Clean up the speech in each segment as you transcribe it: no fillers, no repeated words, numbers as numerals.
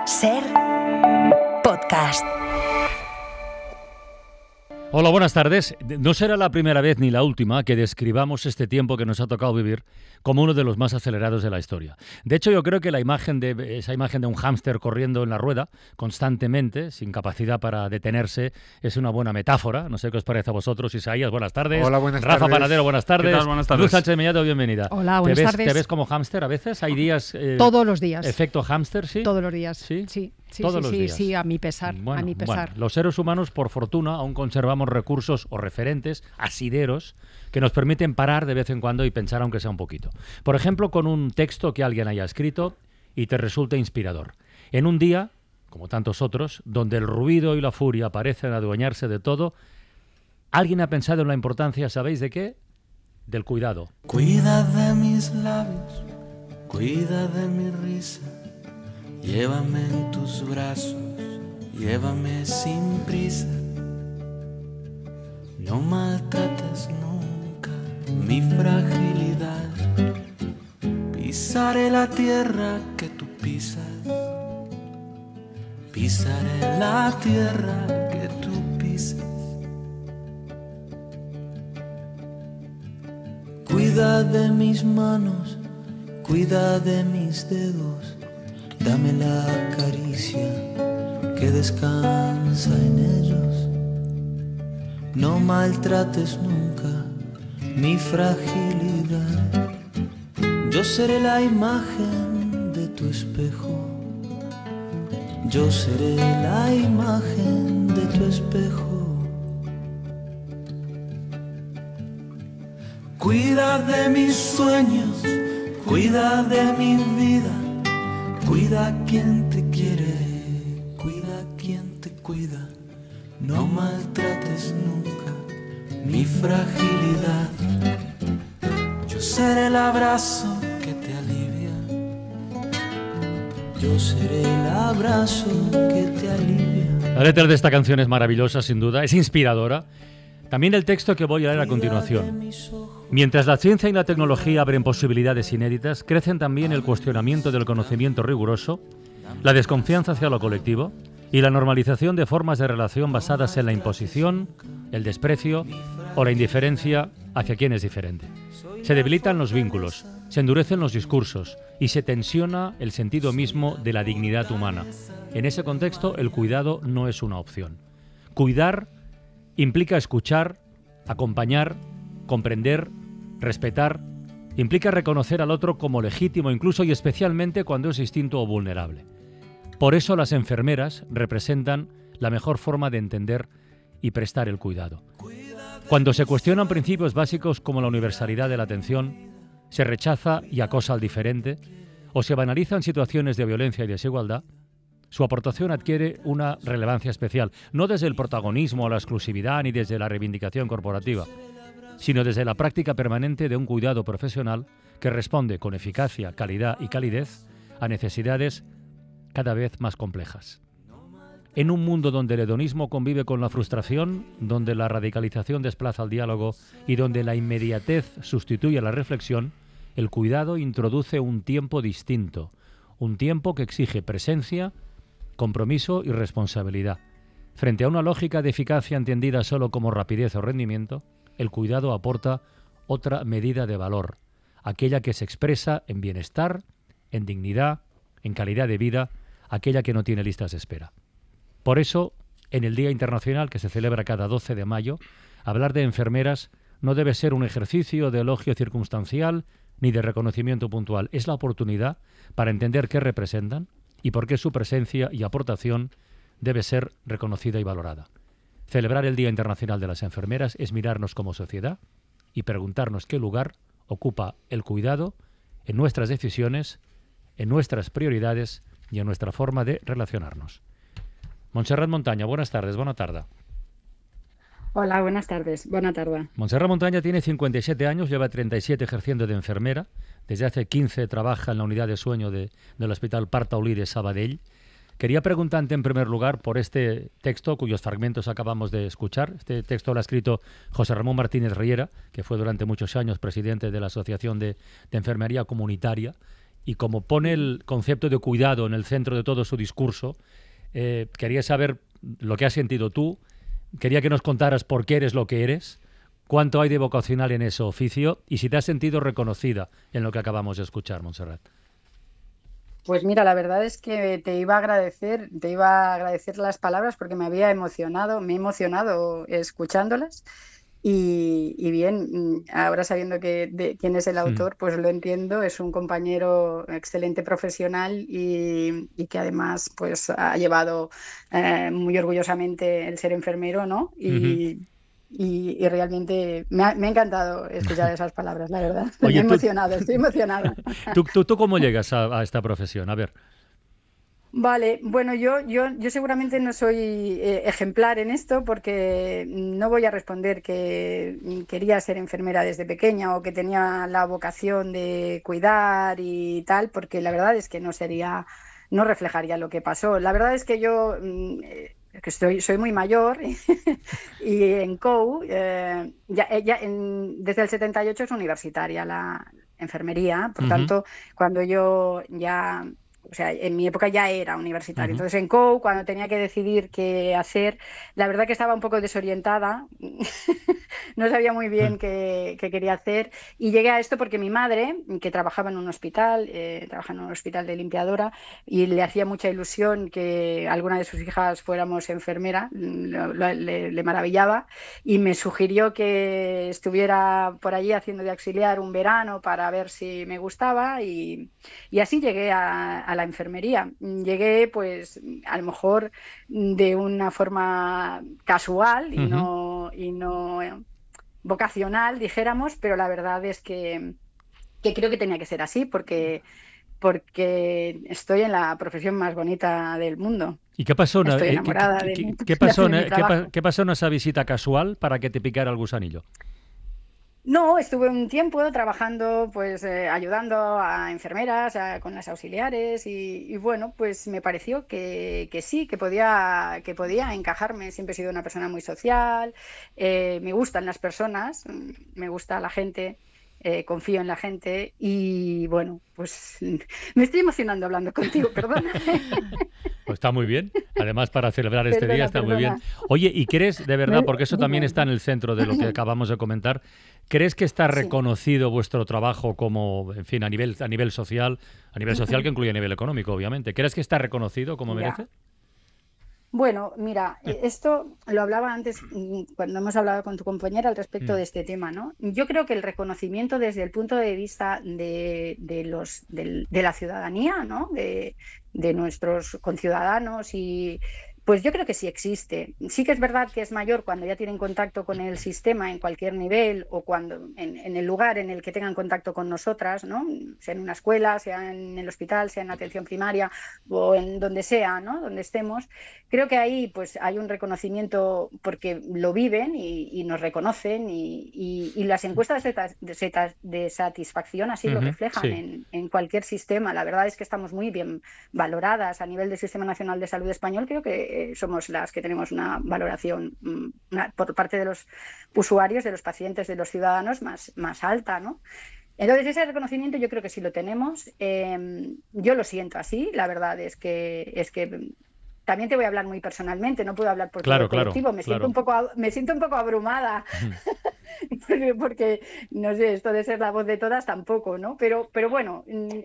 Ser podcast. Hola, buenas tardes. No será la primera vez ni la última que describamos este tiempo que nos ha tocado vivir como uno de los más acelerados de la historia. De hecho, yo creo que esa imagen de un hámster corriendo en la rueda constantemente, sin capacidad para detenerse, es una buena metáfora. No sé qué os parece a vosotros. Isaías, buenas tardes. Hola, buenas Rafa tardes. Panadero, buenas tardes. ¿Qué tal? Buenas tardes. Luz Sánchez Mellato, bienvenida. Hola, buenas tardes. ¿Te ves como hámster a veces? ¿Hay días? Todos los días. ¿Efecto hámster, sí? Todos los días. ¿Sí? Sí, Todos los días. sí, a mi pesar. Bueno, a mi pesar. los seres humanos, por fortuna, aún conservamos recursos o referentes asideros que nos permiten parar de vez en cuando y pensar aunque sea un poquito. Por ejemplo, con un texto que alguien haya escrito y te resulte inspirador. En un día, como tantos otros, donde el ruido y la furia parecen adueñarse de todo, alguien ha pensado en la importancia, ¿sabéis de qué? Del cuidado. Cuida de mis labios, cuida de mi risa. Llévame en tus brazos, llévame sin prisa. No maltrates nunca mi fragilidad. Pisaré la tierra que tú pisas. Pisaré la tierra que tú pisas. Cuida de mis manos, cuida de mis dedos. Dame la caricia que descansa en ellos. No maltrates nunca mi fragilidad. Yo seré la imagen de tu espejo. Yo seré la imagen de tu espejo. Cuida de mis sueños, cuida de mi vida. Cuida a quien te quiere, cuida a quien te cuida. No maltrates nunca mi fragilidad. Yo seré el abrazo que te alivia. Yo seré el abrazo que te alivia. La letra de esta canción es maravillosa, sin duda, es inspiradora. También el texto que voy a leer a continuación. Mientras la ciencia y la tecnología abren posibilidades inéditas, crecen también el cuestionamiento del conocimiento riguroso, la desconfianza hacia lo colectivo y la normalización de formas de relación basadas en la imposición, el desprecio o la indiferencia hacia quien es diferente. Se debilitan los vínculos, se endurecen los discursos y se tensiona el sentido mismo de la dignidad humana. En ese contexto, el cuidado no es una opción. Cuidar implica escuchar, acompañar, comprender, respetar, implica reconocer al otro como legítimo, incluso y especialmente cuando es distinto o vulnerable. Por eso las enfermeras representan la mejor forma de entender y prestar el cuidado. Cuando se cuestionan principios básicos como la universalidad de la atención, se rechaza y acosa al diferente, o se banalizan situaciones de violencia y desigualdad, su aportación adquiere una relevancia especial, no desde el protagonismo o la exclusividad ni desde la reivindicación corporativa, sino desde la práctica permanente de un cuidado profesional que responde con eficacia, calidad y calidez a necesidades cada vez más complejas. En un mundo donde el hedonismo convive con la frustración, donde la radicalización desplaza al diálogo y donde la inmediatez sustituye a la reflexión, el cuidado introduce un tiempo distinto, un tiempo que exige presencia, compromiso y responsabilidad. Frente a una lógica de eficacia entendida solo como rapidez o rendimiento, el cuidado aporta otra medida de valor, aquella que se expresa en bienestar, en dignidad, en calidad de vida, aquella que no tiene listas de espera. Por eso, en el Día Internacional que se celebra cada 12 de mayo, hablar de enfermeras no debe ser un ejercicio de elogio circunstancial ni de reconocimiento puntual. Es la oportunidad para entender qué representan y por qué su presencia y aportación debe ser reconocida y valorada. Celebrar el Día Internacional de las Enfermeras es mirarnos como sociedad y preguntarnos qué lugar ocupa el cuidado en nuestras decisiones, en nuestras prioridades y en nuestra forma de relacionarnos. Montserrat Montaña, buenas tardes, buena tarde. Hola, buenas tardes, buena tarde. Montserrat Montaña tiene 57 años, lleva 37 ejerciendo de enfermera. Desde hace 15 trabaja en la unidad de sueño del Hospital Pare Taulí de Sabadell. Quería preguntarte en primer lugar por este texto cuyos fragmentos acabamos de escuchar. Este texto lo ha escrito José Ramón Martínez Riera, que fue durante muchos años presidente de la Asociación de Enfermería Comunitaria y como pone el concepto de cuidado en el centro de todo su discurso, quería saber lo que has sentido tú, quería que nos contaras por qué eres lo que eres, cuánto hay de vocacional en ese oficio y si te has sentido reconocida en lo que acabamos de escuchar, Montserrat. Pues mira, la verdad es que te iba a agradecer las palabras porque me he emocionado escuchándolas. Y bien, ahora sabiendo quién es el autor, pues lo entiendo, es un compañero excelente profesional y que además pues ha llevado muy orgullosamente el ser enfermero, ¿no? Y realmente me ha encantado escuchar esas palabras, la verdad. Oye, Estoy emocionada. ¿Tú cómo llegas a esta profesión? A ver. Vale, bueno, yo seguramente no soy ejemplar en esto porque no voy a responder que quería ser enfermera desde pequeña o que tenía la vocación de cuidar y tal, porque la verdad es que no reflejaría lo que pasó. La verdad es que yo que soy muy mayor y en COU desde el 78 es universitaria la enfermería, por tanto, cuando yo ya... O sea, en mi época ya era universitaria. Entonces, en COU, cuando tenía que decidir qué hacer, la verdad que estaba un poco desorientada. No sabía muy bien qué quería hacer. Y llegué a esto porque mi madre, que trabajaba en un hospital, de limpiadora, y le hacía mucha ilusión que alguna de sus hijas fuéramos enfermera, le maravillaba, y me sugirió que estuviera por allí haciendo de auxiliar un verano para ver si me gustaba. Y así llegué a la enfermería. Llegué, pues, a lo mejor de una forma casual y no vocacional, dijéramos, pero la verdad es que creo que tenía que ser así porque estoy en la profesión más bonita del mundo. ¿Y qué pasó? Estoy enamorada ¿Qué pasó en esa visita casual para que te picara el gusanillo? No, estuve un tiempo trabajando, pues ayudando a enfermeras, con las auxiliares y bueno, pues me pareció que sí, que podía encajarme. Siempre he sido una persona muy social, me gustan las personas, me gusta la gente. Confío en la gente y bueno, pues me estoy emocionando hablando contigo, perdona. Pues está muy bien, además para celebrar este Perdona, día está muy bien. perdona. Oye, ¿y crees, de verdad, porque eso también Dime. está en el centro de lo que acabamos de comentar, crees que está Sí. reconocido vuestro trabajo como, en fin, a nivel social que incluye a nivel económico, obviamente? ¿Crees que está reconocido como Ya. merece? Bueno, mira, esto lo hablaba antes cuando hemos hablado con tu compañera al respecto de este tema, ¿no? Yo creo que el reconocimiento desde el punto de vista de la ciudadanía, ¿no? De nuestros conciudadanos y pues yo creo que sí existe. Sí que es verdad que es mayor cuando ya tienen contacto con el sistema en cualquier nivel o cuando en el lugar en el que tengan contacto con nosotras, ¿no? Sea en una escuela, sea en el hospital, sea en la atención primaria o en donde sea, ¿no? Donde estemos. Creo que ahí pues hay un reconocimiento porque lo viven y nos reconocen y las encuestas de satisfacción así lo reflejan Sí. en cualquier sistema. La verdad es que estamos muy bien valoradas a nivel del Sistema Nacional de Salud Español. Creo que somos las que tenemos una valoración por parte de los usuarios, de los pacientes, de los ciudadanos más alta, ¿no? Entonces, ese reconocimiento yo creo que sí lo tenemos. Yo lo siento así. La verdad es que también te voy a hablar muy personalmente, no puedo hablar por todo el colectivo. Me siento un poco abrumada porque no sé, esto de ser la voz de todas tampoco, ¿no? Pero bueno,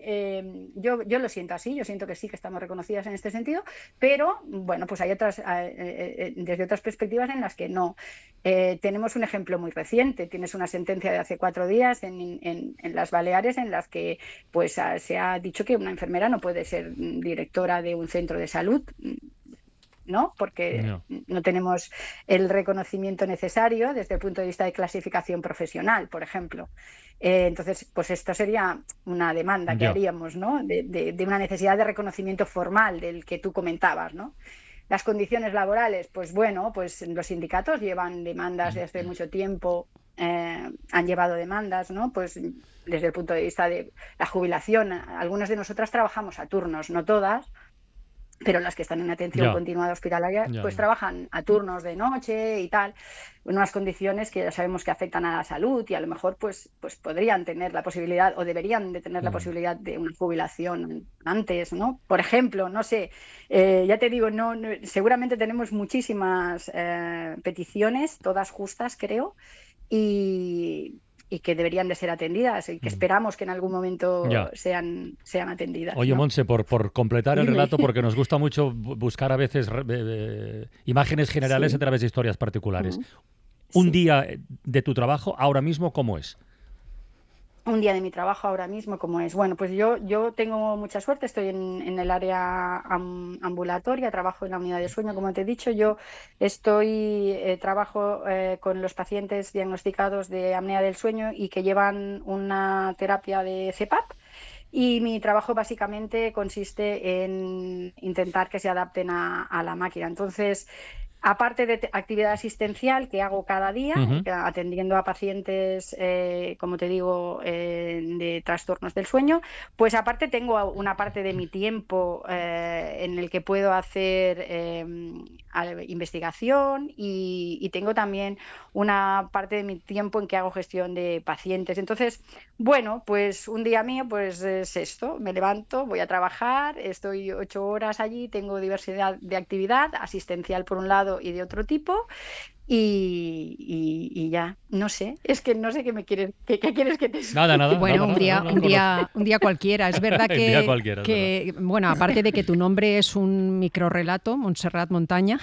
yo lo siento así, yo siento que sí que estamos reconocidas en este sentido, pero bueno, pues hay otras, desde otras perspectivas en las que no. Tenemos un ejemplo muy reciente, tienes una sentencia de hace 4 días en las Baleares en las que pues se ha dicho que una enfermera no puede ser directora de un centro de salud, ¿no? Porque no tenemos el reconocimiento necesario desde el punto de vista de clasificación profesional, por ejemplo. Entonces, pues esto sería una demanda que haríamos, ¿no? De una necesidad de reconocimiento formal del que tú comentabas, ¿no? Las condiciones laborales, pues bueno, pues los sindicatos llevan demandas desde hace mucho tiempo, han llevado demandas, ¿no? Pues desde el punto de vista de la jubilación. Algunas de nosotras trabajamos a turnos, no todas. pero las que están en atención continuada hospitalaria, pues trabajan a turnos de noche y tal, en unas condiciones que ya sabemos que afectan a la salud y a lo mejor pues podrían tener la posibilidad o deberían de tener la posibilidad de una jubilación antes, ¿no? Por ejemplo, no sé, ya te digo, no, seguramente tenemos muchísimas peticiones, todas justas, creo, y que deberían de ser atendidas y que esperamos que en algún momento sean atendidas. Oye, ¿no? Montse, por completar el relato, porque nos gusta mucho buscar a veces imágenes generales a través de historias particulares. Un día de tu trabajo ahora mismo, ¿cómo es? Un día de mi trabajo ahora mismo, ¿cómo es? Bueno, pues yo tengo mucha suerte, estoy en el área ambulatoria, trabajo en la unidad de sueño, como te he dicho. Yo trabajo con los pacientes diagnosticados de apnea del sueño y que llevan una terapia de CPAP. Y mi trabajo básicamente consiste en intentar que se adapten a la máquina. Entonces, aparte de actividad asistencial que hago cada día, atendiendo a pacientes, como te digo, de trastornos del sueño, pues aparte tengo una parte de mi tiempo en el que puedo hacer investigación y tengo también una parte de mi tiempo en que hago gestión de pacientes. Entonces, bueno, pues un día mío pues es esto, me levanto, voy a trabajar, estoy 8 horas allí, tengo diversidad de actividad, asistencial por un lado y de otro tipo, y ya, no sé, es que no sé qué quieres que te explique. Nada. Bueno, un día cualquiera. Es verdad que bueno, aparte de que tu nombre es un microrrelato, Montserrat Montaña,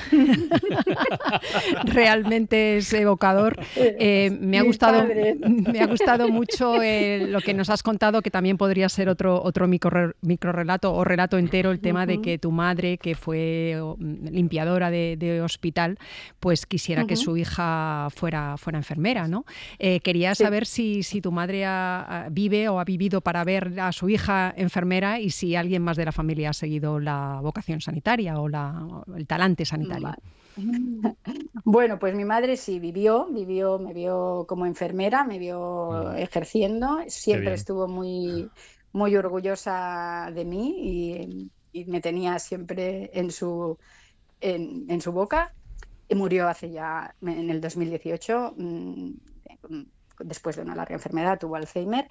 realmente es evocador. Me ha gustado mucho lo que nos has contado, que también podría ser otro microrrelato o relato entero, el tema de que tu madre, que fue limpiadora de hospital, pues quisiera que su hija fuera enfermera, ¿no? Quería saber si tu madre vive o ha vivido para ver a su hija enfermera y si alguien más de la familia ha seguido la vocación sanitaria o el talante sanitario. Bueno, pues mi madre sí me vio como enfermera, me vio ejerciendo, siempre estuvo muy, muy orgullosa de mí y me tenía siempre en su boca. Y murió hace ya, en el 2018, después de una larga enfermedad, tuvo Alzheimer.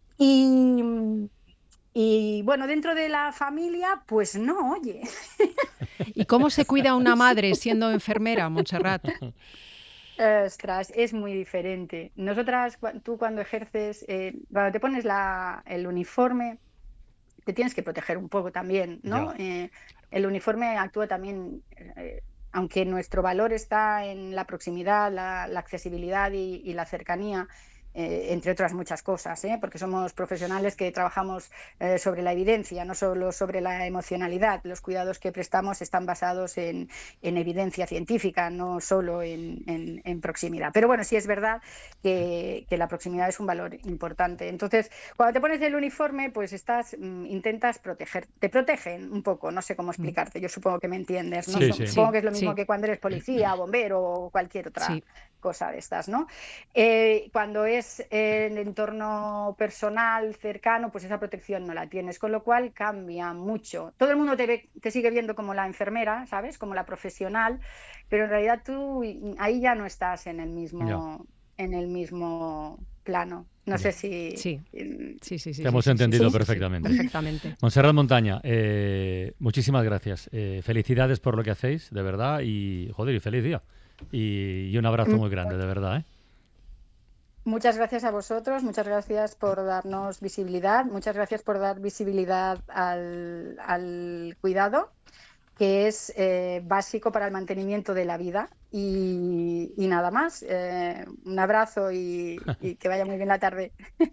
Y bueno, dentro de la familia, pues no, oye. ¿Y cómo se cuida una madre siendo enfermera, Montserrat? Ostras, es muy diferente. Nosotras, tú cuando ejerces, cuando te pones el uniforme, te tienes que proteger un poco también, ¿no? El uniforme actúa también... aunque nuestro valor está en la proximidad, la accesibilidad y la cercanía, entre otras muchas cosas, porque somos profesionales que trabajamos sobre la evidencia, no solo sobre la emocionalidad. Los cuidados que prestamos están basados en evidencia científica, no solo en proximidad. Pero bueno, sí es verdad que la proximidad es un valor importante. Entonces, cuando te pones el uniforme, pues intentas proteger, te protegen un poco, no sé cómo explicarte, yo supongo que me entiendes, ¿no? Supongo que es lo mismo que cuando eres policía, bombero o cualquier otra cosa de estas, ¿no? Cuando es en entorno personal, cercano, pues esa protección no la tienes, con lo cual cambia mucho. Todo el mundo te sigue viendo como la enfermera, ¿sabes? Como la profesional, pero en realidad tú ahí ya no estás en el mismo plano. No sé si... Sí. Te hemos entendido perfectamente. Perfectamente. Montserrat Montaña, muchísimas gracias. Felicidades por lo que hacéis, de verdad, y feliz día. Y un abrazo muy grande, de verdad, Muchas gracias a vosotros, muchas gracias por darnos visibilidad, muchas gracias por dar visibilidad al cuidado, que es básico para el mantenimiento de la vida. Y nada más, un abrazo y que vaya muy bien la tarde.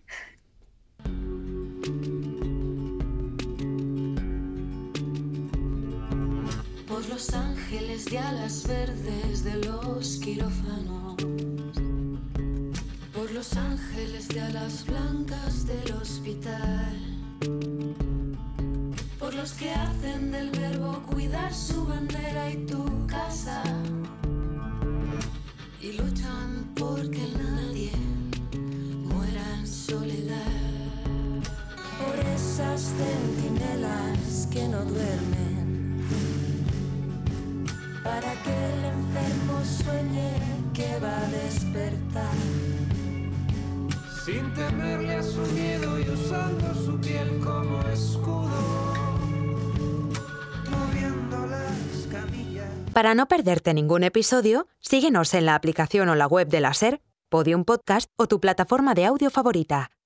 Por los ángeles de alas verdes de los quirófanos, por los ángeles de alas blancas del hospital, por los que hacen del verbo cuidar su bandera y tu casa, y luchan porque nadie muera en soledad. Por esas centinelas que no duermen, para que el enfermo sueñe que va a despertar. Sin temerle a su miedo y usando su piel como escudo, moviendo las camillas. Para no perderte ningún episodio, síguenos en la aplicación o la web de la SER, Podium Podcast o tu plataforma de audio favorita.